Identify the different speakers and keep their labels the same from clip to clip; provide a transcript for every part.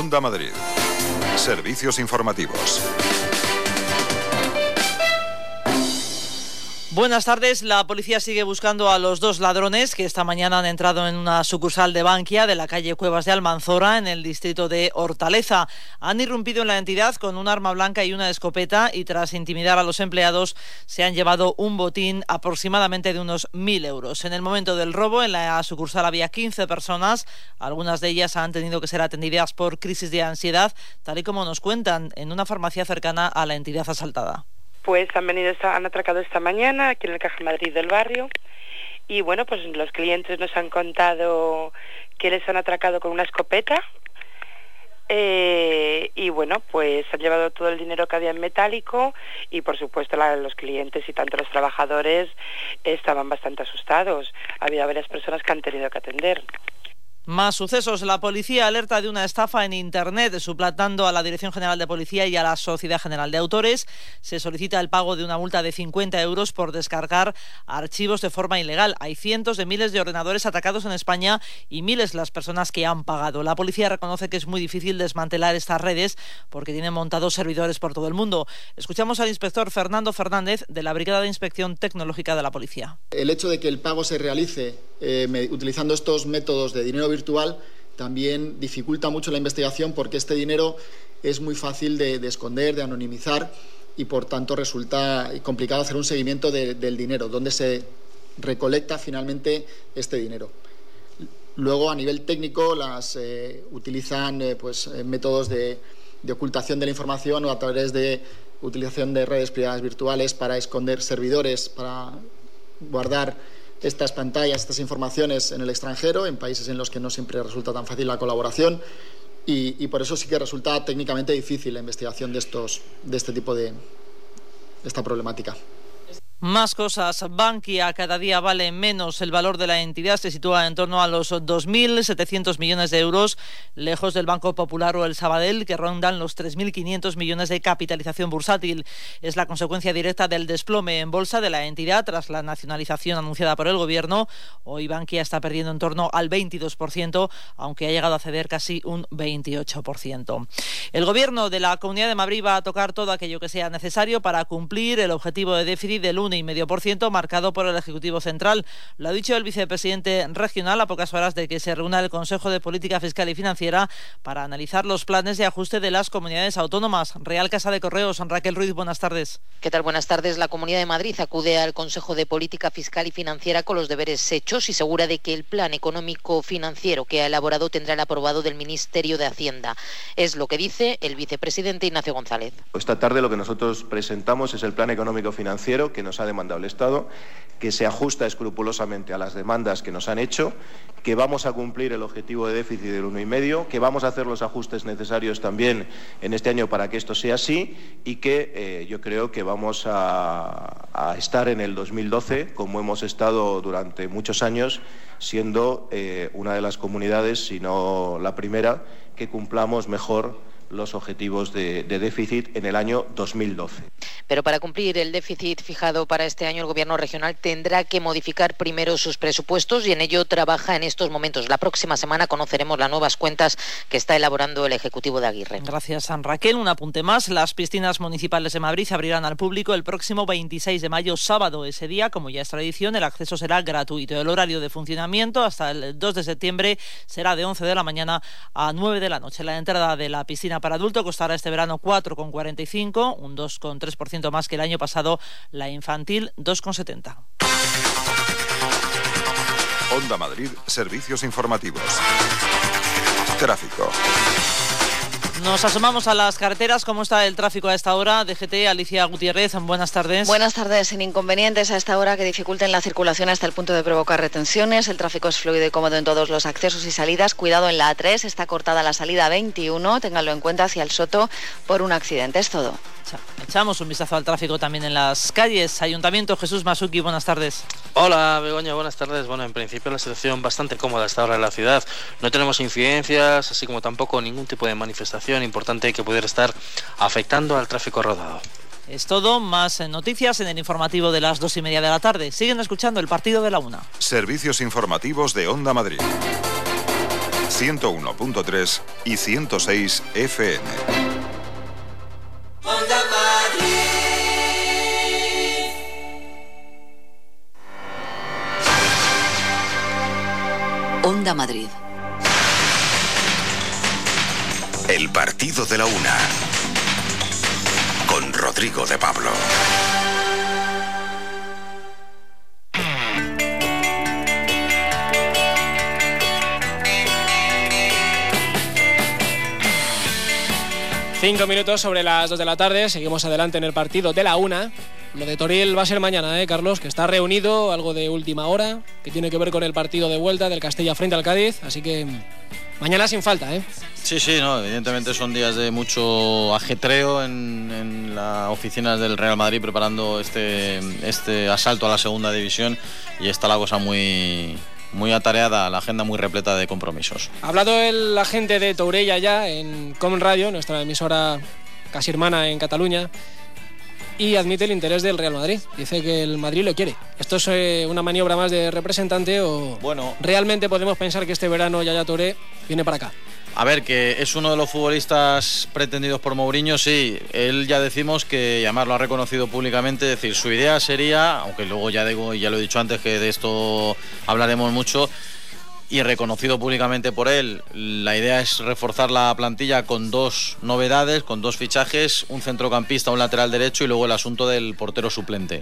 Speaker 1: Onda Madrid. Servicios informativos.
Speaker 2: Buenas tardes. La policía sigue buscando a los dos ladrones que esta mañana han entrado en una sucursal de Bankia de la calle Cuevas de Almanzora, en el distrito de Hortaleza. Han irrumpido en la entidad con un arma blanca y una escopeta y tras intimidar a los empleados se han llevado un botín aproximadamente de unos 1.000 euros. En el momento del robo en la sucursal había 15 personas. Algunas de ellas han tenido que ser atendidas por crisis de ansiedad, tal y como nos cuentan en una farmacia cercana a la entidad asaltada.
Speaker 3: Pues han atracado esta mañana aquí en el Caja Madrid del barrio y bueno, pues los clientes nos han contado que les han atracado con una escopeta y bueno, pues han llevado todo el dinero que había en metálico y por supuesto los clientes y tanto los trabajadores estaban bastante asustados. Había varias personas que han tenido que atender.
Speaker 2: Más sucesos. La policía alerta de una estafa en Internet, suplantando a la Dirección General de Policía y a la Sociedad General de Autores. Se solicita el pago de una multa de 50 euros por descargar archivos de forma ilegal. Hay cientos de miles de ordenadores atacados en España y miles las personas que han pagado. La policía reconoce que es muy difícil desmantelar estas redes porque tienen montados servidores por todo el mundo. Escuchamos al inspector Fernando Fernández de la Brigada de Inspección Tecnológica de la Policía.
Speaker 4: El hecho de que el pago se realice utilizando estos métodos de dinero virtual también dificulta mucho la investigación porque este dinero es muy fácil de esconder, de anonimizar y por tanto resulta complicado hacer un seguimiento del dinero, dónde se recolecta finalmente este dinero. Luego a nivel técnico utilizan métodos de ocultación de la información o a través de utilización de redes privadas virtuales para esconder servidores, para guardar estas pantallas, estas informaciones en el extranjero, en países en los que no siempre resulta tan fácil la colaboración y por eso sí que resulta técnicamente difícil la investigación de este tipo de esta problemática.
Speaker 2: Más cosas. Bankia cada día vale menos. El valor de la entidad se sitúa en torno a los 2.700 millones de euros, lejos del Banco Popular o el Sabadell, que rondan los 3.500 millones de capitalización bursátil. Es la consecuencia directa del desplome en bolsa de la entidad tras la nacionalización anunciada por el Gobierno. Hoy Bankia está perdiendo en torno al 22%, aunque ha llegado a ceder casi un 28%. El Gobierno de la Comunidad de Madrid va a tocar todo aquello que sea necesario para cumplir el objetivo de déficit del 1,5% marcado por el Ejecutivo Central. Lo ha dicho el vicepresidente regional a pocas horas de que se reúna el Consejo de Política Fiscal y Financiera para analizar los planes de ajuste de las comunidades autónomas. Real Casa de Correos, Raquel Ruiz, buenas tardes.
Speaker 5: ¿Qué tal? Buenas tardes. La Comunidad de Madrid acude al Consejo de Política Fiscal y Financiera con los deberes hechos y segura de que el plan económico financiero que ha elaborado tendrá el aprobado del Ministerio de Hacienda. Es lo que dice el vicepresidente Ignacio González.
Speaker 6: Esta tarde lo que nosotros presentamos es el plan económico financiero que nos ha demandado el Estado, que se ajusta escrupulosamente a las demandas que nos han hecho, que vamos a cumplir el objetivo de déficit del 1,5%, que vamos a hacer los ajustes necesarios también en este año para que esto sea así y que yo creo que vamos a estar en el 2012 como hemos estado durante muchos años, siendo una de las comunidades, si no la primera, que cumplamos mejor los objetivos de déficit en el año 2012.
Speaker 5: Pero para cumplir el déficit fijado para este año, el Gobierno regional tendrá que modificar primero sus presupuestos y en ello trabaja en estos momentos. La próxima semana conoceremos las nuevas cuentas que está elaborando el Ejecutivo de Aguirre.
Speaker 2: Gracias, San Raquel. Un apunte más. Las piscinas municipales de Madrid se abrirán al público el próximo 26 de mayo, sábado. Ese día, como ya es tradición, el acceso será gratuito. El horario de funcionamiento hasta el 2 de septiembre será de 11 de la mañana a 9 de la noche. La entrada de la piscina para adulto costará este verano 4,45, un 2,3% más que el año pasado. La infantil 2,70.
Speaker 1: Onda Madrid, servicios informativos. Tráfico.
Speaker 2: Nos asomamos a las carreteras. ¿Cómo está el tráfico a esta hora? DGT, Alicia Gutiérrez, buenas tardes.
Speaker 7: Buenas tardes. Sin inconvenientes a esta hora que dificulten la circulación hasta el punto de provocar retenciones. El tráfico es fluido y cómodo en todos los accesos y salidas. Cuidado en la A3, está cortada la salida 21. Ténganlo en cuenta hacia el Soto por un accidente. Es todo.
Speaker 2: Echamos un vistazo al tráfico también en las calles. Ayuntamiento, Jesús Masuki, buenas tardes.
Speaker 8: Hola, Begoña, buenas tardes. Bueno, en principio la situación bastante cómoda hasta ahora en la ciudad. No tenemos incidencias, así como tampoco ningún tipo de manifestación importante que pudiera estar afectando al tráfico rodado.
Speaker 2: Es todo, más noticias en el informativo de las 2:30 de la tarde. Siguen escuchando el partido de la 1.
Speaker 1: Servicios informativos de Onda Madrid. 101.3 y 106 FM.
Speaker 9: Onda Madrid.
Speaker 10: Onda Madrid.
Speaker 11: El partido de la una. Con Rodrigo de Pablo.
Speaker 12: Cinco minutos sobre las 2 de la tarde, seguimos adelante en el partido de la una. Lo de Toriel va a ser mañana, Carlos, que está reunido, algo de última hora, que tiene que ver con el partido de vuelta del Castella frente al Cádiz, así que mañana sin falta,
Speaker 13: Sí, no, evidentemente son días de mucho ajetreo en las oficinas del Real Madrid preparando este asalto a la segunda división, y está la cosa muy atareada, la agenda muy repleta de compromisos.
Speaker 12: Ha hablado el agente de Tourella ya en Com Radio, nuestra emisora casi hermana en Cataluña, y admite el interés del Real Madrid. Dice que el Madrid lo quiere. ¿Esto es una maniobra más de representante o realmente podemos pensar que este verano Yaya Touré viene para acá?
Speaker 13: A ver, que es uno de los futbolistas pretendidos por Mourinho, sí. Él ya decimos que, y además lo ha reconocido públicamente, es decir, su idea sería, aunque luego ya digo, y ya lo he dicho antes, que de esto hablaremos mucho, y reconocido públicamente por él, la idea es reforzar la plantilla con dos novedades, con dos fichajes, un centrocampista, un lateral derecho y luego el asunto del portero suplente.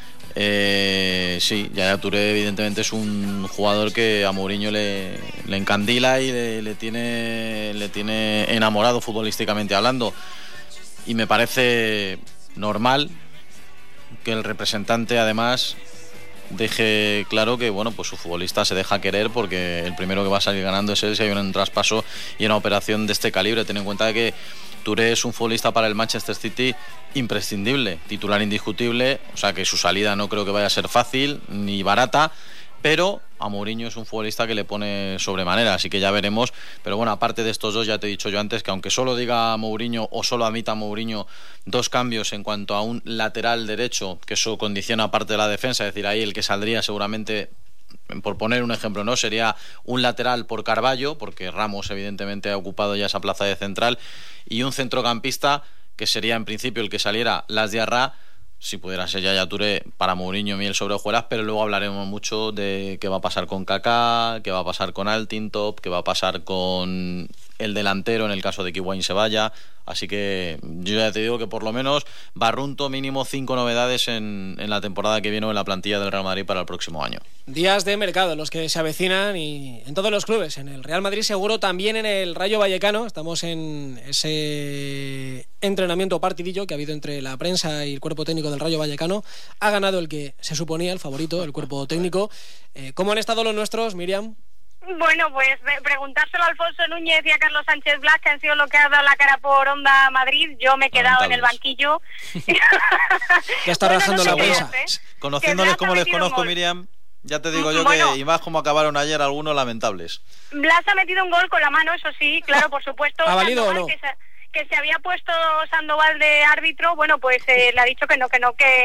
Speaker 13: Sí, Yaya Touré evidentemente es un jugador que a Mourinho le encandila y le tiene enamorado futbolísticamente hablando, y me parece normal que el representante además deje claro que pues su futbolista se deja querer, porque el primero que va a salir ganando es él si hay un traspaso y una operación de este calibre. Ten en cuenta que Touré es un futbolista para el Manchester City imprescindible, titular indiscutible, o sea que su salida no creo que vaya a ser fácil ni barata, pero a Mourinho es un futbolista que le pone sobremanera, así que ya veremos. Pero bueno, aparte de estos dos, ya te he dicho yo antes que aunque solo diga Mourinho o solo admita Mourinho dos cambios en cuanto a un lateral derecho, que eso condiciona parte de la defensa, es decir, ahí el que saldría seguramente, por poner un ejemplo, no sería un lateral por Carballo, porque Ramos evidentemente ha ocupado ya esa plaza de central, y un centrocampista que sería en principio el que saliera Las Diarra, si pudiera ser Yaya Touré, para Mourinho miel sobre hojuelas. Pero luego hablaremos mucho de qué va a pasar con Kaká, qué va a pasar con Altintop, qué va a pasar con el delantero en el caso de que Higuaín se vaya. Así que yo ya te digo que por lo menos barrunto mínimo 5 novedades en la temporada que viene en la plantilla del Real Madrid para el próximo año.
Speaker 12: Días de mercado los que se avecinan, y en todos los clubes, en el Real Madrid seguro, también en el Rayo Vallecano. Estamos en ese entrenamiento partidillo que ha habido entre la prensa y el cuerpo técnico del Rayo Vallecano. Ha ganado el que se suponía el favorito, el cuerpo técnico. ¿Cómo han estado los nuestros, Miriam?
Speaker 14: Bueno, pues preguntárselo a Alfonso Núñez y a Carlos Sánchez Blas, que han sido los que han dado la cara por Onda Madrid. Yo me he quedado en el banquillo.
Speaker 12: Ya está rajando la bolsa.
Speaker 13: Conociéndoles como les conozco, Miriam, ya te digo yo que, y más como acabaron ayer algunos lamentables.
Speaker 14: Blas ha metido un gol con la mano, eso sí, claro, por supuesto.
Speaker 12: ¿Ha valido
Speaker 14: Sandoval,
Speaker 12: o no?
Speaker 14: Que se había puesto Sandoval de árbitro, bueno, pues le ha dicho que no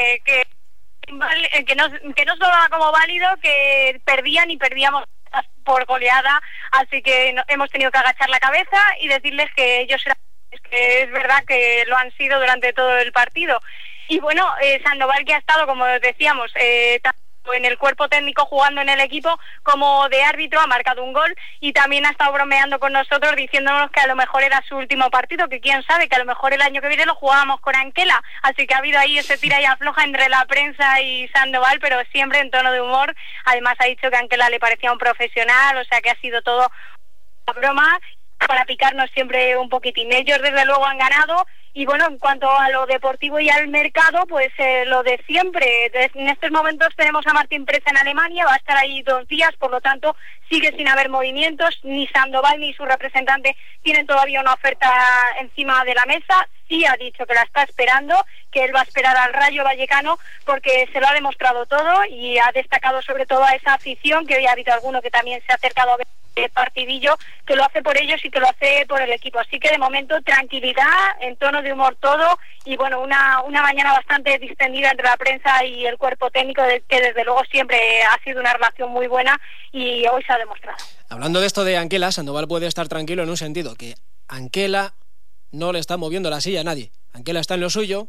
Speaker 14: se lo daba como válido, que perdían y perdíamos por goleada, así que hemos tenido que agachar la cabeza y decirles que ellos que es verdad que lo han sido durante todo el partido. Y bueno, Sandoval, que ha estado, como decíamos, tanto en el cuerpo técnico jugando en el equipo como de árbitro, ha marcado un gol y también ha estado bromeando con nosotros diciéndonos que a lo mejor era su último partido, que quién sabe, que a lo mejor el año que viene lo jugábamos con Anquela. Así que ha habido ahí ese tira y afloja entre la prensa y Sandoval, pero siempre en tono de humor. Además ha dicho que Anquela le parecía un profesional, o sea que ha sido todo una broma para picarnos siempre un poquitín. Ellos desde luego han ganado. Y bueno, en cuanto a lo deportivo y al mercado, pues lo de siempre. En estos momentos tenemos a Martín Presa en Alemania, va a estar ahí 2 días, por lo tanto sigue sin haber movimientos. Ni Sandoval ni su representante tienen todavía una oferta encima de la mesa. Sí ha dicho que la está esperando, que él va a esperar al Rayo Vallecano porque se lo ha demostrado todo, y ha destacado sobre todo a esa afición, que hoy ha habido alguno que también se ha acercado a ver partidillo, que lo hace por ellos y que lo hace por el equipo. Así que de momento tranquilidad, en tono de humor todo, y bueno, una mañana bastante distendida entre la prensa y el cuerpo técnico, que desde luego siempre ha sido una relación muy buena y hoy se ha demostrado.
Speaker 12: Hablando de esto de Anquela, Sandoval puede estar tranquilo en un sentido, que Anquela no le está moviendo la silla a nadie. Anquela está en lo suyo.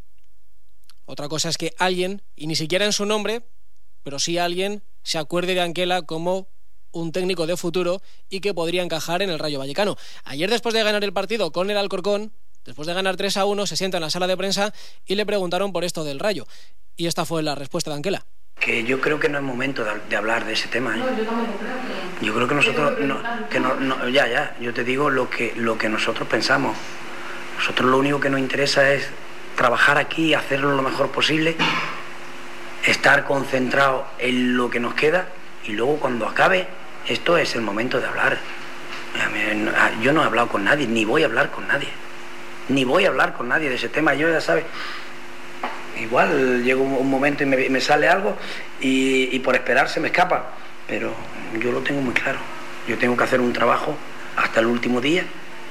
Speaker 12: Otra cosa es que alguien, y ni siquiera en su nombre, pero sí alguien, se acuerde de Anquela como un técnico de futuro y que podría encajar en el Rayo Vallecano. Ayer, después de ganar el partido con el Alcorcón, después de ganar 3-1, se sienta en la sala de prensa y le preguntaron por esto del Rayo. Y esta fue la respuesta de Anquela.
Speaker 9: Que yo creo que no es momento de hablar de ese tema, ¿eh? Yo creo que nosotros yo te digo lo que nosotros pensamos. Nosotros lo único que nos interesa es trabajar aquí, hacerlo lo mejor posible, estar concentrados en lo que nos queda, y luego cuando acabe esto es el momento de hablar. Yo no he hablado con nadie, ni voy a hablar con nadie de ese tema. Yo, ya sabes, igual llega un momento y me sale algo y por esperar se me escapa, pero yo lo tengo muy claro. Yo tengo que hacer un trabajo hasta el último día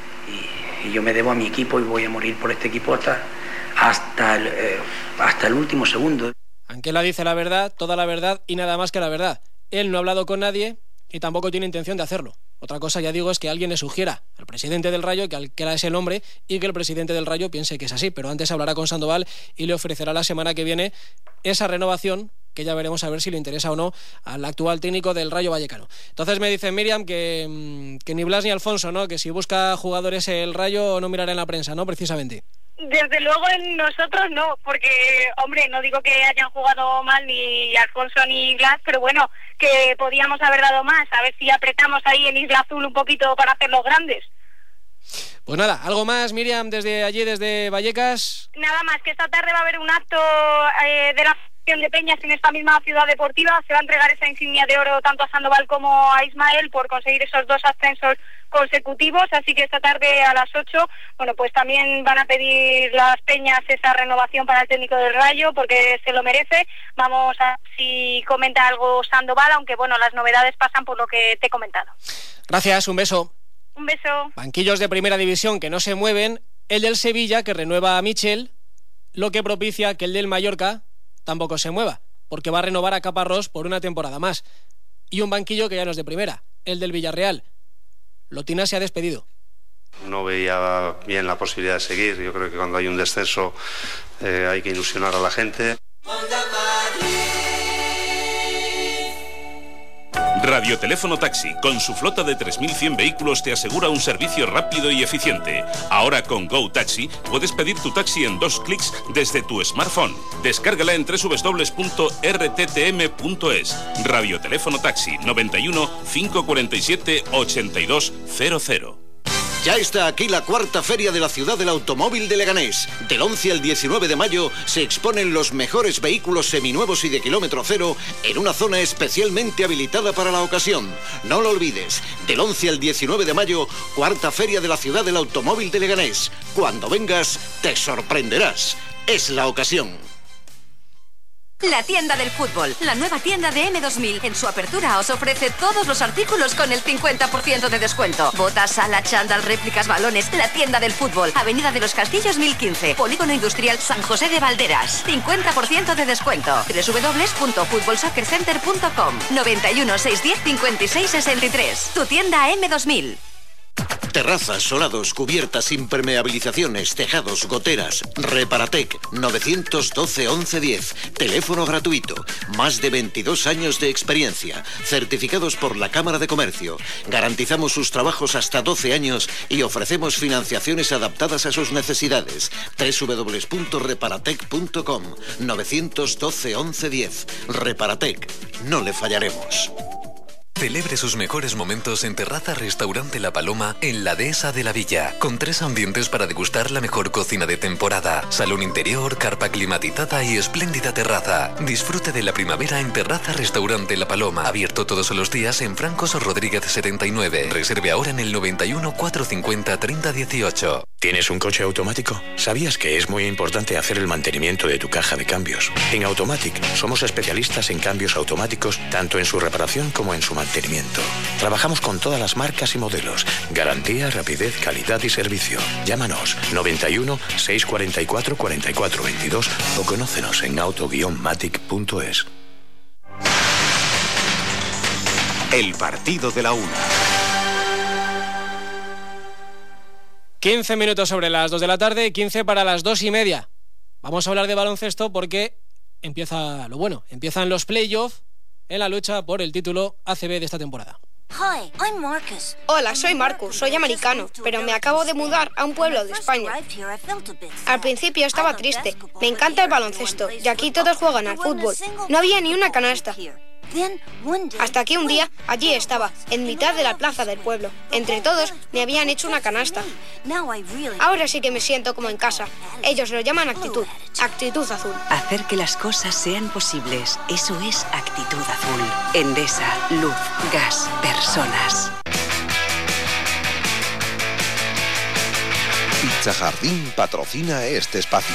Speaker 9: y yo me debo a mi equipo y voy a morir por este equipo hasta el último segundo.
Speaker 12: Anquela dice la verdad, toda la verdad y nada más que la verdad. Él no ha hablado con nadie y tampoco tiene intención de hacerlo. Otra cosa, ya digo, es que alguien le sugiera al presidente del Rayo que Anquela es el hombre y que el presidente del Rayo piense que es así. Pero antes hablará con Sandoval y le ofrecerá la semana que viene esa renovación, que ya veremos a ver si le interesa o no al actual técnico del Rayo Vallecano. Entonces me dice Miriam que ni Blas ni Alfonso, ¿no? Que si busca jugadores el Rayo no mirará en la prensa, ¿no? Precisamente.
Speaker 14: Desde luego en nosotros no, porque, hombre, no digo que hayan jugado mal ni Alfonso ni Blas, pero bueno, que podíamos haber dado más, a ver si apretamos ahí en Isla Azul un poquito para hacerlos grandes.
Speaker 12: Pues nada, ¿algo más, Miriam, desde allí, desde Vallecas?
Speaker 14: Nada más, que esta tarde va a haber un acto de la Asociación de Peñas en esta misma ciudad deportiva. Se va a entregar esa insignia de oro tanto a Sandoval como a Ismael por conseguir esos 2 ascensos consecutivos, así que esta tarde a las 8, bueno, pues también van a pedir las Peñas esa renovación para el técnico del Rayo, porque se lo merece. Vamos a ver si comenta algo Sandoval, aunque bueno, las novedades pasan por lo que te he comentado.
Speaker 12: Gracias, un beso.
Speaker 14: Un beso.
Speaker 12: Banquillos de primera división que no se mueven, el del Sevilla que renueva a Michel, lo que propicia que el del Mallorca tampoco se mueva, porque va a renovar a Caparrós por una temporada más. Y un banquillo que ya no es de primera, el del Villarreal. Lotina se ha despedido.
Speaker 15: No veía bien la posibilidad de seguir. Yo creo que cuando hay un descenso hay que ilusionar a la gente.
Speaker 16: Radioteléfono Taxi, con su flota de 3.100 vehículos, te asegura un servicio rápido y eficiente. Ahora con Go Taxi puedes pedir tu taxi en 2 clics desde tu smartphone. Descárgala en www.rttm.es. Radioteléfono Taxi 91 547 8200.
Speaker 17: Ya está aquí la 4ª Feria de la Ciudad del Automóvil de Leganés. Del 11 al 19 de mayo se exponen los mejores vehículos seminuevos y de kilómetro cero en una zona especialmente habilitada para la ocasión. No lo olvides, del 11 al 19 de mayo, 4ª Feria de la Ciudad del Automóvil de Leganés. Cuando vengas, te sorprenderás. Es la ocasión.
Speaker 18: La tienda del fútbol, la nueva tienda de M2000. En su apertura os ofrece todos los artículos con el 50% de descuento. Botas, sala, chándal, réplicas, balones. La tienda del fútbol, Avenida de los Castillos 1015, Polígono Industrial San José de Valderas. 50% de descuento. www.futbolsoccercenter.com 91 610 56 63. Tu tienda M2000.
Speaker 17: Terrazas, solados, cubiertas, impermeabilizaciones, tejados, goteras. Reparatec 912 1110. Teléfono gratuito. Más de 22 años de experiencia. Certificados por la Cámara de Comercio. Garantizamos sus trabajos hasta 12 años y ofrecemos financiaciones adaptadas a sus necesidades. www.reparatec.com 912 1110. Reparatec. No le fallaremos.
Speaker 19: Celebre sus mejores momentos en Terraza Restaurante La Paloma en la Dehesa de la Villa, con 3 ambientes para degustar la mejor cocina de temporada, salón interior, carpa climatizada y espléndida terraza. Disfrute de la primavera en Terraza Restaurante La Paloma, abierto todos los días en Francos Rodríguez 79. Reserve ahora en el 91 450 3018.
Speaker 11: ¿Tienes un coche automático? ¿Sabías que es muy importante hacer el mantenimiento de tu caja de cambios? En Automatic somos especialistas en cambios automáticos, tanto en su reparación como en su mantenimiento. Trabajamos con todas las marcas y modelos. Garantía, rapidez, calidad y servicio. Llámanos 91 644 4422 o conócenos en auto-matic.es.
Speaker 17: El partido de la una.
Speaker 12: 15 minutos sobre las 2 de la tarde, 15 para las 2:30. Vamos a hablar de baloncesto porque empieza lo bueno. Empiezan los playoffs en la lucha por el título ACB de esta temporada.
Speaker 20: Hi, I'm Marcus. Hola, soy Marcus, soy americano, pero me acabo de mudar a un pueblo de España. Al principio estaba triste. Me encanta el baloncesto y aquí todos juegan al fútbol. No había ni una canasta. Hasta que un día allí estaba, en mitad de la plaza del pueblo. Entre todos me habían hecho una canasta. Ahora sí que me siento como en casa. Ellos lo llaman actitud, actitud azul.
Speaker 10: Hacer que las cosas sean posibles, eso es actitud azul. Endesa, luz, gas, personas.
Speaker 1: Pizza Jardín patrocina este espacio.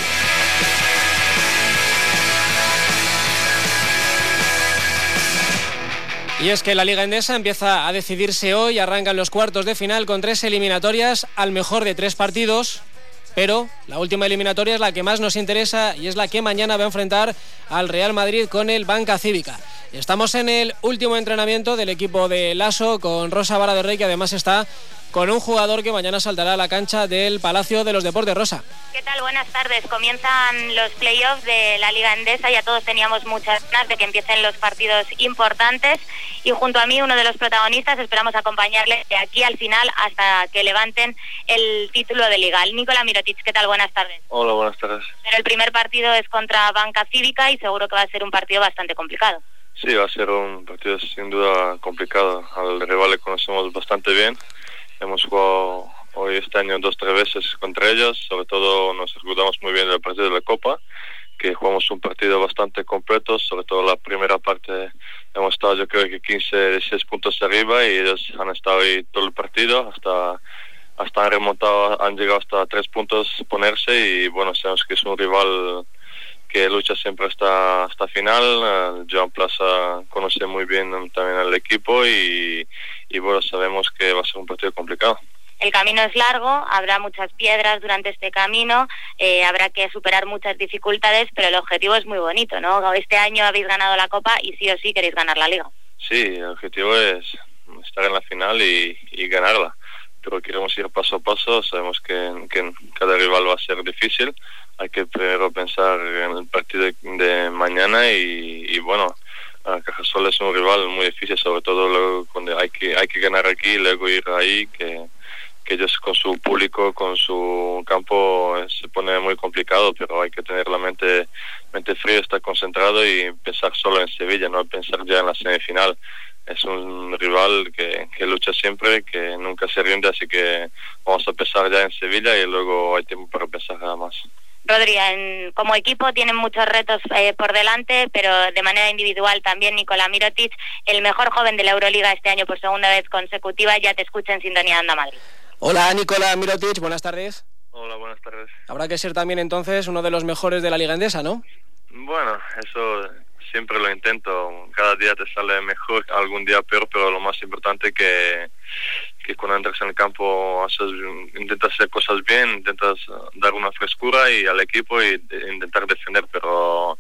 Speaker 12: Y es que la Liga Endesa empieza a decidirse hoy, arrancan los cuartos de final con 3 eliminatorias al mejor de 3 partidos, pero la última eliminatoria es la que más nos interesa y es la que mañana va a enfrentar al Real Madrid con el Banca Cívica. Estamos en el último entrenamiento del equipo de Lasso con Rosa Vara de Rey, que además está con un jugador que mañana saltará a la cancha del Palacio de los Deportes. Rosa.
Speaker 21: ¿Qué tal? Buenas tardes. Comienzan los playoffs de la Liga Endesa. Ya todos teníamos muchas ganas de que empiecen los partidos importantes y junto a mí uno de los protagonistas. Esperamos acompañarles de aquí al final hasta que levanten el título de Liga. Nicolás Mirotic, ¿qué tal? Buenas tardes.
Speaker 22: Hola, buenas tardes.
Speaker 21: Pero el primer partido es contra Banca Cívica y seguro que va a ser un partido bastante complicado.
Speaker 22: Sí, va a ser un partido sin duda complicado. Al rival le conocemos bastante bien. Hemos jugado hoy este año 2 o 3 veces contra ellos. Sobre todo nos recordamos muy bien del partido de la Copa, que jugamos un partido bastante completo. Sobre todo la primera parte hemos estado, yo creo que 15-16 puntos arriba y ellos han estado ahí todo el partido hasta han remontado, han llegado hasta 3 puntos ponerse y bueno, sabemos que es un rival que lucha siempre hasta final. Joan Plaza conoce muy bien también al equipo y bueno, sabemos que va a ser un partido complicado.
Speaker 21: El camino es largo, habrá muchas piedras durante este camino, habrá que superar muchas dificultades, pero el objetivo es muy bonito, ¿no? Este año habéis ganado la Copa y sí o sí queréis ganar la Liga.
Speaker 22: Sí, el objetivo es estar en la final y ganarla, pero queremos ir paso a paso. Sabemos que cada rival va a ser difícil. Hay que primero pensar en el partido de mañana y bueno, Cajasol es un rival muy difícil, sobre todo luego cuando hay que ganar aquí y luego ir ahí, que ellos con su público, con su campo se pone muy complicado, pero hay que tener la mente fría, estar concentrado y pensar solo en Sevilla, no pensar ya en la semifinal. Es un rival que lucha siempre, que nunca se rinde, así que vamos a pensar ya en Sevilla y luego hay tiempo para pensar nada más.
Speaker 21: Rodri, como equipo tienen muchos retos por delante, pero de manera individual también Nicolás Mirotic, el mejor joven de la Euroliga este año por segunda vez consecutiva, ya te escucha en sintonía de Onda Madrid.
Speaker 12: Hola Nicolás Mirotic, buenas tardes.
Speaker 22: Hola, buenas tardes.
Speaker 12: Habrá que ser también entonces uno de los mejores de la Liga Endesa, ¿no?
Speaker 22: Bueno, eso siempre lo intento, cada día te sale mejor, algún día peor, pero lo más importante que cuando entras en el campo intentas hacer cosas bien, intentas dar una frescura y al equipo y intentar defender, pero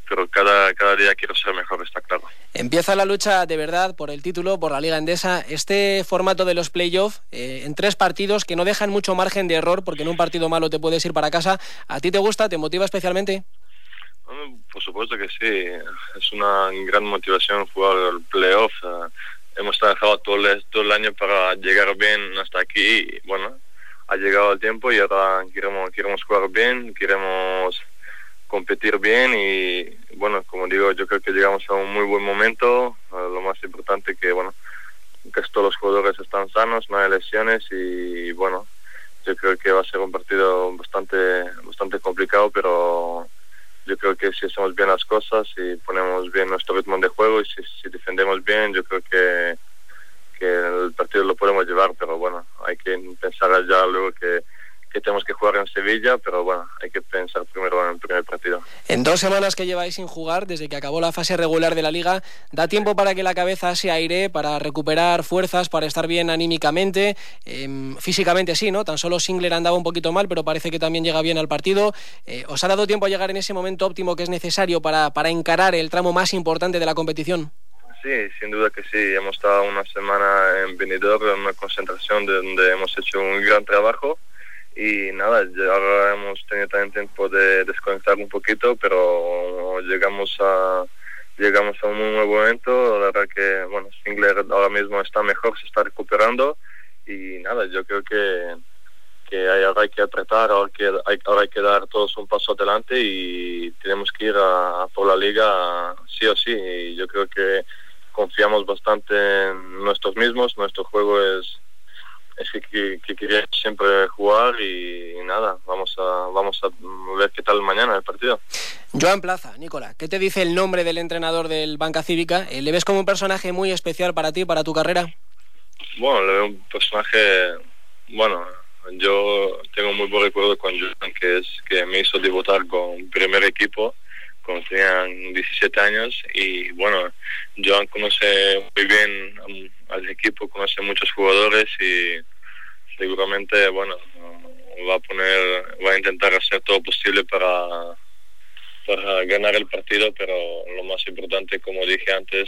Speaker 22: cada día quiero ser mejor, está claro.
Speaker 12: Empieza la lucha de verdad por el título, por la Liga Endesa, este formato de los playoffs en 3 partidos que no dejan mucho margen de error, porque en un partido malo te puedes ir para casa. ¿A ti te gusta? ¿Te motiva especialmente?
Speaker 22: Por supuesto que sí, es una gran motivación jugar el playoff. Hemos trabajado todo el año para llegar bien hasta aquí y bueno, ha llegado el tiempo y ahora queremos jugar bien, queremos competir bien y bueno, como digo, yo creo que llegamos a un muy buen momento. Lo más importante que bueno, que todos los jugadores están sanos, no hay lesiones y bueno, yo creo que va a ser un partido bastante complicado, pero yo creo que si hacemos bien las cosas, si ponemos bien nuestro ritmo de juego y si defendemos bien, yo creo que el partido lo podemos llevar, pero bueno, hay que pensar ya luego que tenemos que jugar en Sevilla, pero bueno, hay que pensar primero en el primer partido.
Speaker 12: En 2 semanas que lleváis sin jugar, desde que acabó la fase regular de la Liga, ¿da tiempo para que la cabeza se aire, para recuperar fuerzas, para estar bien anímicamente? Físicamente sí, ¿no? Tan solo Singler andaba un poquito mal, pero parece que también llega bien al partido. ¿Os ha dado tiempo a llegar en ese momento óptimo que es necesario para encarar el tramo más importante de la competición?
Speaker 22: Sí, sin duda que sí. Hemos estado una semana en Benidorm, en una concentración donde hemos hecho un gran trabajo. Y nada, ahora hemos tenido también tiempo de desconectar un poquito, pero llegamos a un muy buen momento. La verdad que, bueno, Singler ahora mismo está mejor, se está recuperando y nada, yo creo que ahora hay que apretar, ahora hay que dar todos un paso adelante y tenemos que ir a por la Liga sí o sí. Y yo creo que confiamos bastante en nosotros mismos, nuestro juego es que quería siempre jugar y nada, vamos a ver qué tal mañana el partido.
Speaker 12: Joan Plaza, Nicola, ¿qué te dice el nombre del entrenador del Banca Cívica? ¿Le ves como un personaje muy especial para ti, para tu carrera?
Speaker 22: Bueno, le veo un personaje, bueno, yo tengo muy buen recuerdo con Joan, que me hizo debutar con primer equipo cuando tenían 17 años y bueno, Joan conoce muy bien al equipo, conoce muchos jugadores y seguramente, bueno, va a intentar hacer todo posible para ganar el partido, pero lo más importante, como dije antes,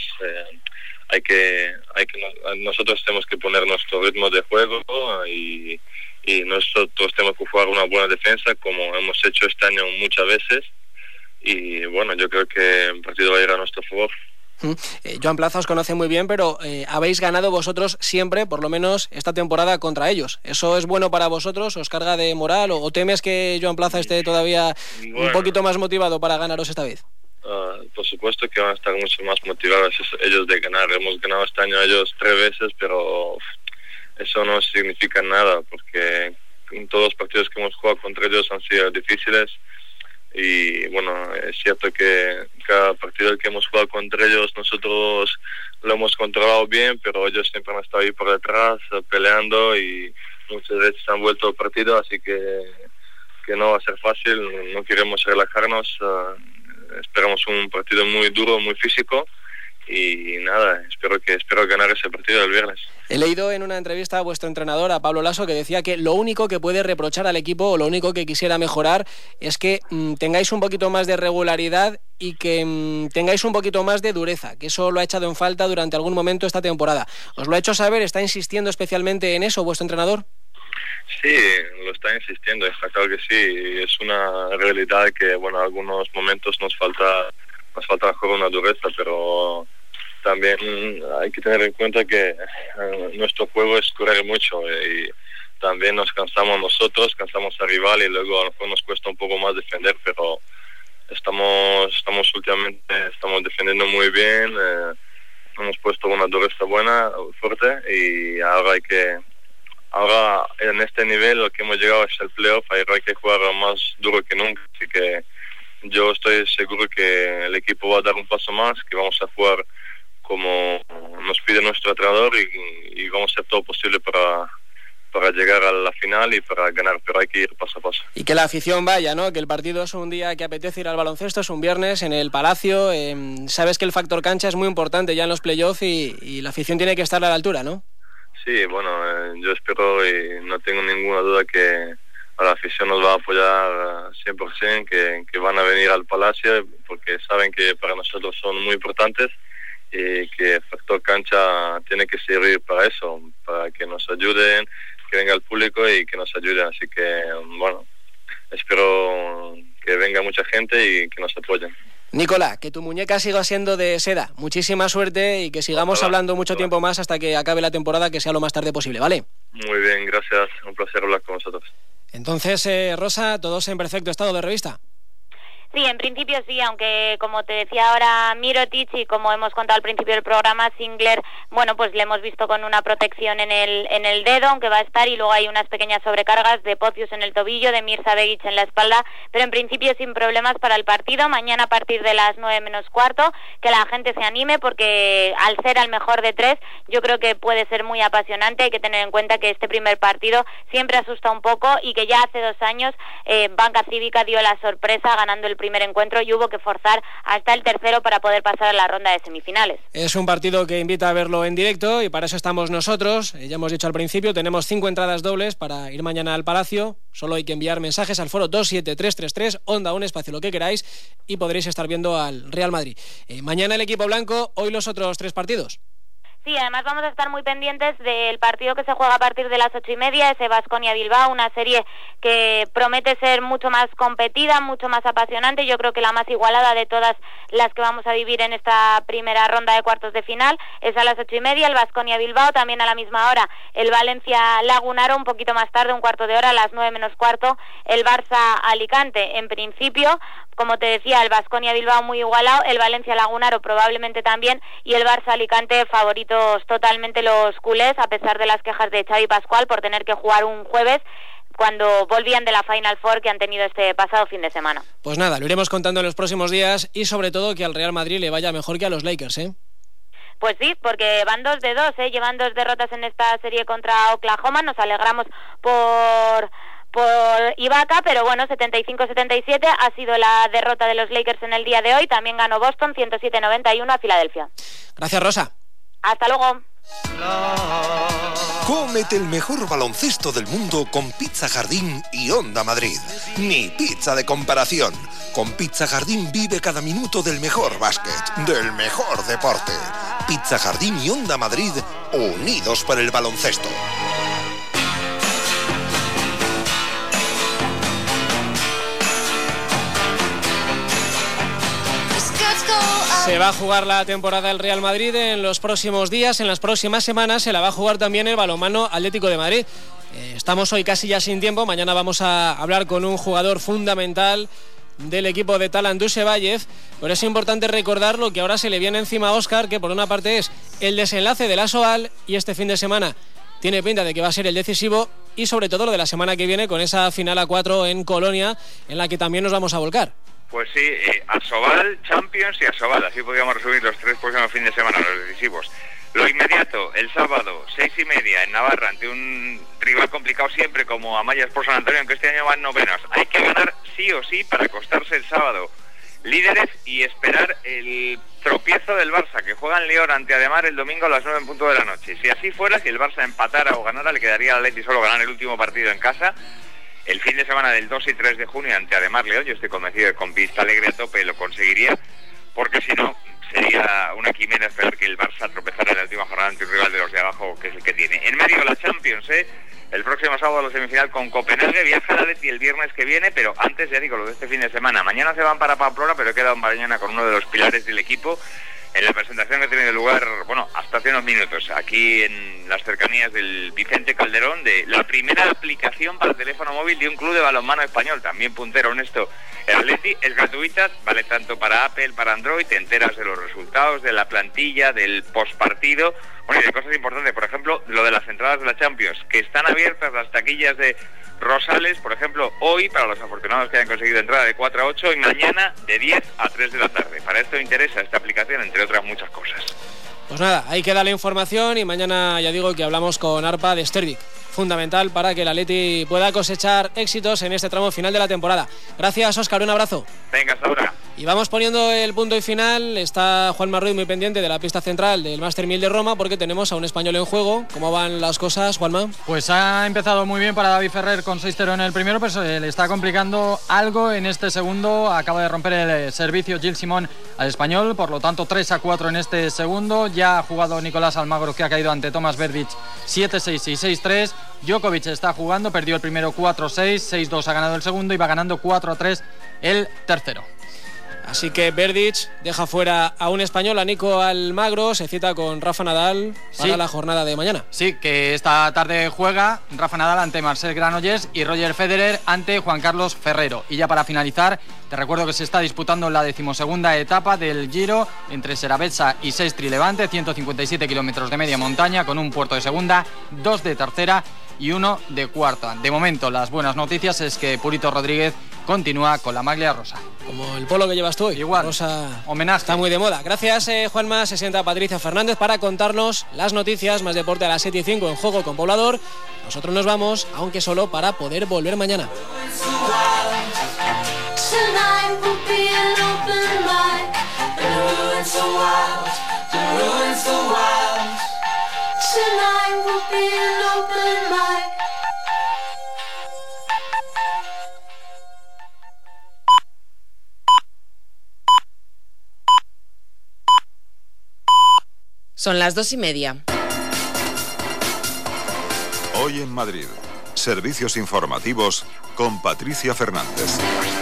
Speaker 22: nosotros tenemos que poner nuestro ritmo de juego y nosotros tenemos que jugar una buena defensa como hemos hecho este año muchas veces y bueno, yo creo que el partido va a ir a nuestro favor.
Speaker 12: Joan Plaza os conoce muy bien, pero habéis ganado vosotros siempre, por lo menos esta temporada, contra ellos. ¿Eso es bueno para vosotros? ¿Os carga de moral? ¿O temes que Joan Plaza esté todavía un poquito más motivado para ganaros esta vez?
Speaker 22: Por supuesto que van a estar mucho más motivados ellos de ganar. Hemos ganado este año a ellos 3 veces, pero eso no significa nada, porque en todos los partidos que hemos jugado contra ellos han sido difíciles. Y bueno, es cierto que cada partido que hemos jugado contra ellos nosotros lo hemos controlado bien, pero ellos siempre han estado ahí por detrás peleando y muchas veces han vuelto al partido, así que no va a ser fácil, no queremos relajarnos, esperamos un partido muy duro, muy físico y nada, espero ganar ese partido del viernes.
Speaker 12: He leído en una entrevista a vuestro entrenador, a Pablo Laso, que decía que lo único que puede reprochar al equipo o lo único que quisiera mejorar es que tengáis un poquito más de regularidad y que tengáis un poquito más de dureza, que eso lo ha echado en falta durante algún momento esta temporada. ¿Os lo ha hecho saber? ¿Está insistiendo especialmente en eso vuestro entrenador?
Speaker 22: Sí, lo está insistiendo, está claro que sí. Es una realidad que, bueno, en algunos momentos nos falta mejor una dureza, pero también hay que tener en cuenta que nuestro juego es correr mucho y también nos cansamos nosotros, cansamos al rival y luego a lo mejor nos cuesta un poco más defender, pero estamos defendiendo muy bien, hemos puesto una dureza buena, fuerte y ahora en este nivel lo que hemos llegado es el playoff, ahora hay que jugar más duro que nunca, así que yo estoy seguro que el equipo va a dar un paso más, que vamos a jugar como nos pide nuestro entrenador y vamos a hacer todo posible para llegar a la final y para ganar, pero hay que ir paso a paso.
Speaker 12: Y que la afición vaya, ¿no? Que el partido es un día que apetece ir al baloncesto, es un viernes en el Palacio, sabes que el factor cancha es muy importante ya en los playoffs y la afición tiene que estar a la altura, ¿no?
Speaker 22: Sí, bueno, yo espero y no tengo ninguna duda que la afición nos va a apoyar 100%, que van a venir al Palacio porque saben que para nosotros son muy importantes y que el factor cancha tiene que servir para eso, para que nos ayuden, que venga el público y que nos ayuden. Así que, bueno, espero que venga mucha gente y que nos apoyen.
Speaker 12: Nicola, que tu muñeca siga siendo de seda. Muchísima suerte y que sigamos hablando mucho tiempo más hasta que acabe la temporada, que sea lo más tarde posible, ¿vale?
Speaker 22: Muy bien, gracias. Un placer hablar con vosotros.
Speaker 12: Entonces, Rosa, ¿todos en perfecto estado de revista?
Speaker 21: Sí, en principio sí, aunque como te decía ahora Mirotic y como hemos contado al principio del programa, Singler bueno, pues le hemos visto con una protección en el dedo, aunque va a estar, y luego hay unas pequeñas sobrecargas de Pocius en el tobillo, de Mirza Begic en la espalda, pero en principio sin problemas para el partido. Mañana a partir de las 9:15, que la gente se anime, porque al ser al mejor de 3, yo creo que puede ser muy apasionante. Hay que tener en cuenta que este primer partido siempre asusta un poco, y que ya hace 2 años Banca Cívica dio la sorpresa ganando el primer encuentro y hubo que forzar hasta el tercero para poder pasar a la ronda de semifinales.
Speaker 12: Es un partido que invita a verlo en directo, y para eso estamos nosotros. Ya hemos dicho al principio, tenemos 5 entradas dobles para ir mañana al Palacio. Solo hay que enviar mensajes al foro 27333, Onda, un espacio, lo que queráis, y podréis estar viendo al Real Madrid. Mañana el equipo blanco, hoy los otros 3 partidos.
Speaker 21: Sí, además vamos a estar muy pendientes del partido que se juega a partir de las 8:30, ese Baskonia-Bilbao, una serie que promete ser mucho más competida, mucho más apasionante. Yo creo que la más igualada de todas las que vamos a vivir en esta primera ronda de cuartos de final es a las 8:30, el Baskonia-Bilbao, también a la misma hora el Valencia-Lagunaro, un poquito más tarde, un cuarto de hora, a las 9:15, el Barça-Alicante. En principio, como te decía, el Baskonia-Bilbao muy igualado, el Valencia-Lagunaro probablemente también, y el Barça-Alicante favoritos totalmente los culés, a pesar de las quejas de Xavi Pascual por tener que jugar un jueves cuando volvían de la Final Four que han tenido este pasado fin de semana.
Speaker 12: Pues nada, lo iremos contando en los próximos días, y sobre todo que al Real Madrid le vaya mejor que a los Lakers, ¿eh?
Speaker 21: Pues sí, porque van 2-2, llevan 2 derrotas en esta serie contra Oklahoma. Nos alegramos por Ibaka, pero bueno, 75-77 ha sido la derrota de los Lakers en el día de hoy. También ganó Boston 107-91 a Filadelfia.
Speaker 12: Gracias, Rosa.
Speaker 21: Hasta luego.
Speaker 1: Cómete el mejor baloncesto del mundo con Pizza Jardín y Onda Madrid. Ni pizza de comparación. Con Pizza Jardín vive cada minuto del mejor básquet, del mejor deporte. Pizza Jardín y Onda Madrid, unidos por el baloncesto.
Speaker 12: Se va a jugar la temporada del Real Madrid en los próximos días, en las próximas semanas se la va a jugar también el balonmano Atlético de Madrid. Estamos hoy casi ya sin tiempo, mañana vamos a hablar con un jugador fundamental del equipo de Talan Dusevayev, pero es importante recordar lo que ahora se le viene encima a Óscar, que por una parte es el desenlace de la SOAL, y este fin de semana tiene pinta de que va a ser el decisivo, y sobre todo lo de la semana que viene con esa final a 4 en Colonia, en la que también nos vamos a volcar.
Speaker 3: Pues sí, Asobal, Champions y Asobal, así podríamos resumir los 3 próximos fines de semana, los decisivos. Lo inmediato, el sábado, 6:30 en Navarra, ante un rival complicado siempre como Amaya Sport San Antonio, aunque este año van novenos. Hay que ganar sí o sí para acostarse el sábado líderes y esperar el tropiezo del Barça, que juega en León ante Ademar el domingo a las 9:00 de la noche. Si así fuera, si el Barça empatara o ganara, le quedaría al Atleti solo ganar el último partido en casa. El fin de semana del 2 y 3 de junio ante Ademar León, yo estoy convencido de que con Vista Alegre a tope lo conseguiría, porque si no sería una quimera esperar que el Barça tropezara en la última jornada ante un rival de los de abajo, que es el que tiene. En medio de la Champions, el próximo sábado a la semifinal con Copenhague, viaja el Atleti el viernes que viene, pero antes ya digo lo de este fin de semana. Mañana se van para Pamplona, pero he quedado mañana con uno de los pilares del equipo en la presentación que ha tenido lugar, bueno, hasta hace unos minutos, aquí en las cercanías del Vicente Calderón, de la primera aplicación para teléfono móvil de un club de balonmano español, también puntero en esto. El Atleti es gratuita, vale tanto para Apple, para Android, te enteras de los resultados, de la plantilla, del postpartido, bueno, y de cosas importantes, por ejemplo, lo de las entradas de la Champions, que están abiertas las taquillas de Rosales, por ejemplo, hoy, para los afortunados que hayan conseguido entrada de 4 a 8, y mañana de 10 a 3 de la tarde. Para esto interesa esta aplicación, entre otras muchas cosas.
Speaker 12: Pues nada, ahí queda la información, y mañana ya digo que hablamos con Arpa de Stervik, fundamental para que el Atleti pueda cosechar éxitos en este tramo final de la temporada. Gracias, Óscar, un abrazo.
Speaker 3: Venga, hasta ahora.
Speaker 12: Y vamos poniendo el punto y final. Está Juanma Ruiz muy pendiente de la pista central del Master 1000 de Roma, porque tenemos a un español en juego. ¿Cómo van las cosas, Juanma?
Speaker 4: Pues ha empezado muy bien para David Ferrer con 6-0 en el primero, pero se le está complicando algo en este segundo. Acaba de romper el servicio Gil Simón al español, por lo tanto 3-4 en este segundo. Ya ha jugado Nicolás Almagro, que ha caído ante Tomás Verdic 7-6 y 6-3. Djokovic está jugando, perdió el primero 4-6, 6-2 ha ganado el segundo y va ganando 4-3 el tercero.
Speaker 12: Así que Berdych deja fuera a un español, a Nico Almagro, se cita con Rafa Nadal para la jornada de mañana.
Speaker 4: Sí, que esta tarde juega Rafa Nadal ante Marcel Granollers y Roger Federer ante Juan Carlos Ferrero. Y ya para finalizar, te recuerdo que se está disputando la 12ª etapa del Giro entre Seravezza y Sestri Levante, 157 kilómetros de media montaña con un puerto de segunda, 2 de tercera y 1 de cuarta. De momento, las buenas noticias es que Purito Rodríguez continúa con la maglia rosa.
Speaker 12: Como el polo que llevas tú hoy.
Speaker 4: Igual.
Speaker 12: Rosa
Speaker 4: homenaje.
Speaker 12: Está muy de moda. Gracias, Juanma. Se sienta Patricia Fernández para contarnos las noticias. Más deporte a las 7:05 en Juego con Poblador. Nosotros nos vamos, aunque solo para poder volver mañana.
Speaker 5: Son las 2:30.
Speaker 6: Hoy en Madrid, servicios informativos con Patricia Fernández.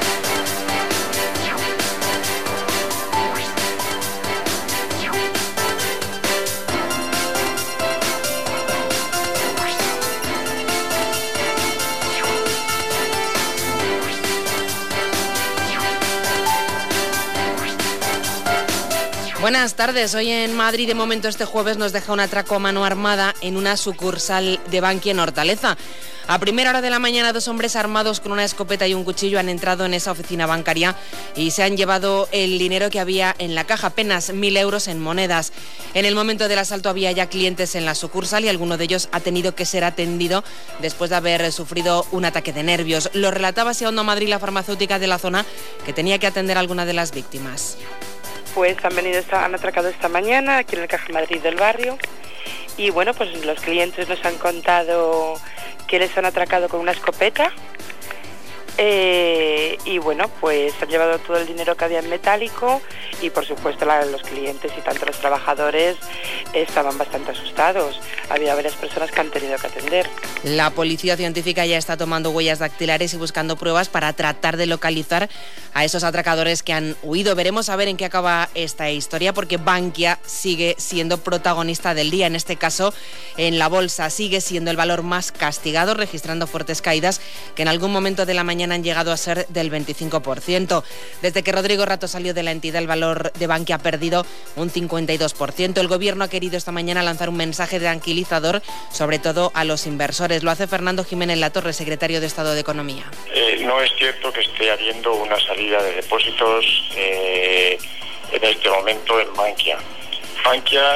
Speaker 5: Buenas tardes. Hoy en Madrid, de momento este jueves, nos deja un atraco a mano armada en una sucursal de Bankia en Hortaleza. A primera hora de la mañana, 2 hombres armados con una escopeta y un cuchillo han entrado en esa oficina bancaria y se han llevado el dinero que había en la caja, apenas 1.000 euros en monedas. En el momento del asalto había ya clientes en la sucursal y alguno de ellos ha tenido que ser atendido después de haber sufrido un ataque de nervios. Lo relataba así a Onda Madrid la farmacéutica de la zona, que tenía que atender a alguna de las víctimas.
Speaker 23: Pues han atracado esta mañana aquí en el Caja Madrid del barrio y bueno, pues los clientes nos han contado que les han atracado con una escopeta y bueno, pues han llevado todo el dinero que había en metálico y por supuesto los clientes y tanto los trabajadores estaban bastante asustados. Había varias personas que han tenido que atender.
Speaker 5: La policía científica ya está tomando huellas dactilares y buscando pruebas para tratar de localizar a esos atracadores que han huido. Veremos a ver en qué acaba esta historia, porque Bankia sigue siendo protagonista del día. En este caso, en la bolsa sigue siendo el valor más castigado, registrando fuertes caídas que en algún momento de la mañana han llegado a ser del 25%. Desde que Rodrigo Rato salió de la entidad, el valor de Bankia ha perdido un 52%. El gobierno ha querido esta mañana lanzar un mensaje tranquilizador, sobre todo a los inversores. Lo hace Fernando Jiménez Latorre, secretario de Estado de Economía.
Speaker 24: No es cierto que esté habiendo una salida de depósitos en este momento en Bankia. Bankia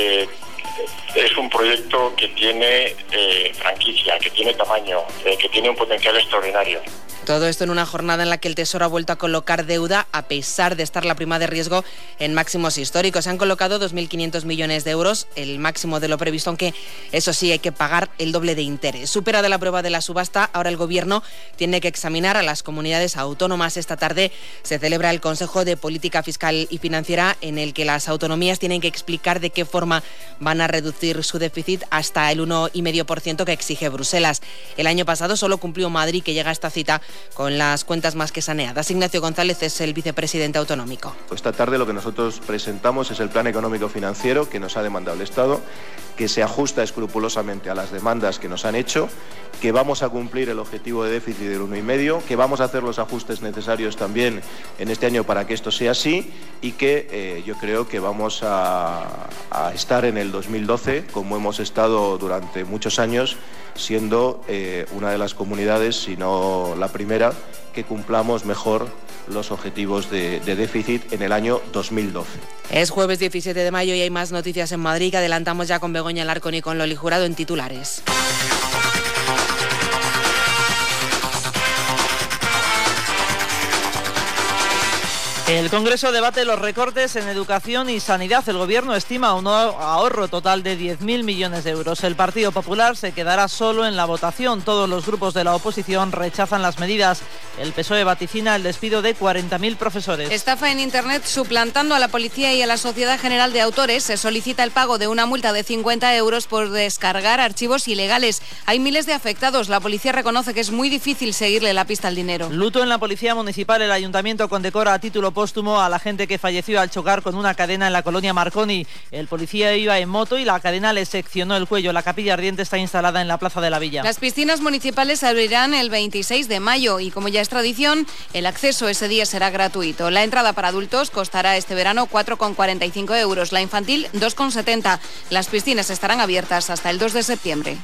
Speaker 24: es un proyecto que tiene franquicia, que tiene tamaño, que tiene un potencial extraordinario.
Speaker 5: Todo esto en una jornada en la que el Tesoro ha vuelto a colocar deuda a pesar de estar la prima de riesgo en máximos históricos. Se han colocado 2.500 millones de euros, el máximo de lo previsto, aunque eso sí hay que pagar el doble de interés. Superada la prueba de la subasta, ahora el Gobierno tiene que examinar a las comunidades autónomas. Esta tarde se celebra el Consejo de Política Fiscal y Financiera, en el que las autonomías tienen que explicar de qué forma van a reducir su déficit hasta el 1,5% que exige Bruselas. El año pasado solo cumplió Madrid, que llega a esta cita con las cuentas más que saneadas. Ignacio González es el vicepresidente autonómico.
Speaker 25: Esta tarde lo que nosotros presentamos es el plan económico financiero que nos ha demandado el Estado, que se ajusta escrupulosamente a las demandas que nos han hecho, que vamos a cumplir el objetivo de déficit del 1,5%, que vamos a hacer los ajustes necesarios también en este año para que esto sea así y que yo creo que vamos a estar en el 2012 como hemos estado durante muchos años, siendo una de las comunidades, si no la primera, que cumplamos mejor los objetivos de déficit en el año 2012.
Speaker 5: Es jueves 17 de mayo y hay más noticias en Madrid que adelantamos ya con Begoña Alarcón y con Loli Jurado en titulares.
Speaker 2: El Congreso debate los recortes en educación y sanidad. El Gobierno estima un ahorro total de 10.000 millones de euros. El Partido Popular se quedará solo en la votación. Todos los grupos de la oposición rechazan las medidas. El PSOE vaticina el despido de 40.000 profesores.
Speaker 7: Estafa en Internet suplantando a la policía y a la Sociedad General de Autores. Se solicita el pago de una multa de 50 euros por descargar archivos ilegales. Hay miles de afectados. La policía reconoce que es muy difícil seguirle la pista al dinero.
Speaker 2: Luto en la Policía Municipal. El Ayuntamiento condecora a título póstumo a la gente que falleció al chocar con una cadena en la colonia Marconi. El policía iba en moto y la cadena le seccionó el cuello. La capilla ardiente está instalada en la Plaza de la Villa.
Speaker 7: Las piscinas municipales se abrirán el 26 de mayo y, como ya es tradición, el acceso ese día será gratuito. La entrada para adultos costará este verano 4,45 euros, la infantil 2,70. Las piscinas estarán abiertas hasta el 2 de septiembre.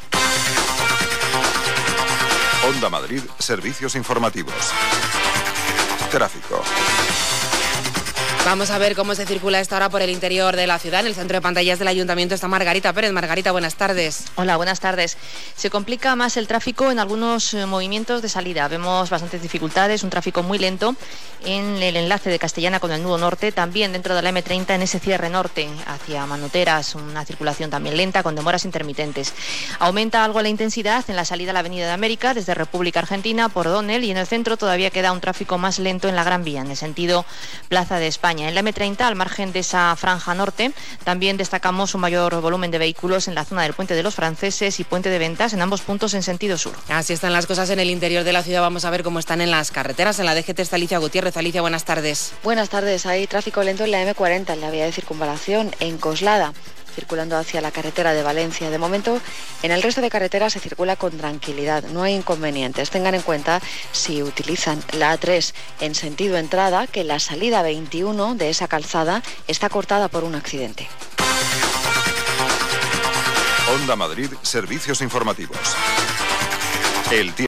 Speaker 6: Onda Madrid, servicios informativos. Tráfico.
Speaker 5: Vamos a ver cómo se circula esta hora por el interior de la ciudad. En el centro de pantallas del Ayuntamiento está Margarita Pérez. Margarita, buenas tardes.
Speaker 8: Hola, buenas tardes. Se complica más el tráfico en algunos movimientos de salida. Vemos bastantes dificultades, un tráfico muy lento en el enlace de Castellana con el nudo norte, también dentro de la M30 en ese cierre norte hacia Manoteras, una circulación también lenta con demoras intermitentes. Aumenta algo la intensidad en la salida a la Avenida de América desde República Argentina por O'Donnell, y en el centro todavía queda un tráfico más lento en la Gran Vía, en el sentido Plaza de España. En la M30, al margen de esa franja norte, también destacamos un mayor volumen de vehículos en la zona del Puente de los Franceses y Puente de Ventas, en ambos puntos en sentido sur.
Speaker 5: Así están las cosas en el interior de la ciudad. Vamos a ver cómo están en las carreteras. En la DGT está Alicia Gutiérrez. Alicia, buenas tardes.
Speaker 9: Buenas tardes. Hay tráfico lento en la M40, en la vía de circunvalación, en Coslada, circulando hacia la carretera de Valencia. De momento, en el resto de carreteras se circula con tranquilidad, no hay inconvenientes. Tengan en cuenta, si utilizan la A3 en sentido entrada, que la salida 21 de esa calzada está cortada por un accidente.
Speaker 6: Onda Madrid, servicios informativos. El